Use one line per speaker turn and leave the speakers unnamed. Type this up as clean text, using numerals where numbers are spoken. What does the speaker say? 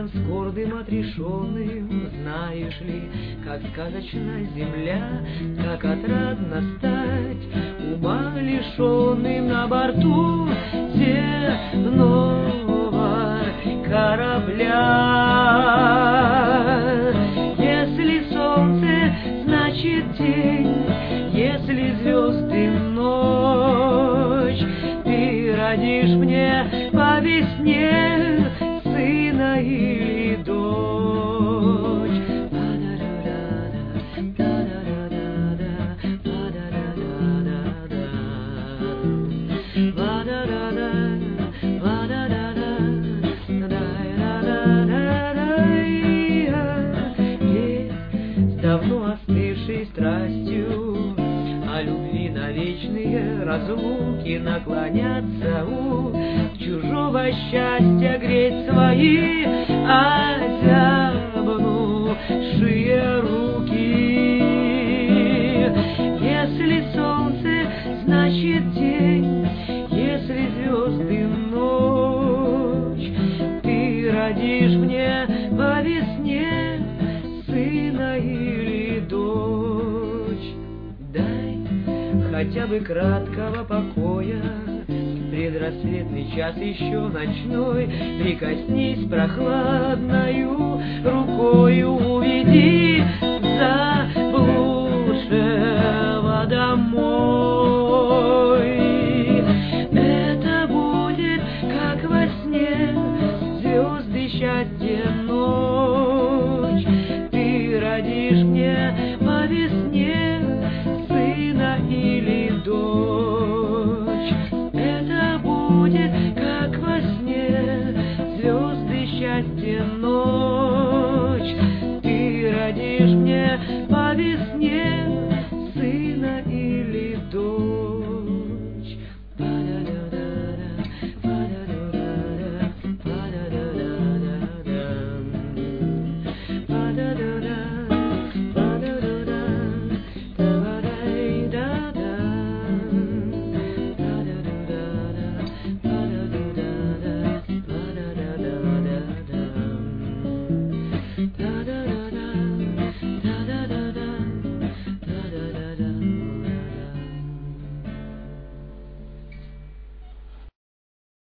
рядом с гордым отрешенным. Знаешь ли, как сказочна земля, как отрадно стать ума лишенным на борту земного корабля. Если солнце, значит день, если звезды ночь, ты родишь мне по весне сына или дочь. Давно остывшей страстью о любви на вечные разлуки наклоняться у чужого счастья греть свои озябнувшие руки. Если солнце, значит день, если звезды ночь, ты родишь мне по весне сына или дочь. Дай хотя бы краткого покоя, предрассветный час еще ночной, прикоснись прохладною рукою, уведи заблудшего домой. Это будет как во сне, звезды счастья ночь, ты родишь мне по весне сына или дочь. Это будет как во сне, звезды счастья ночь, ты родишь мне по весне сына или дочь.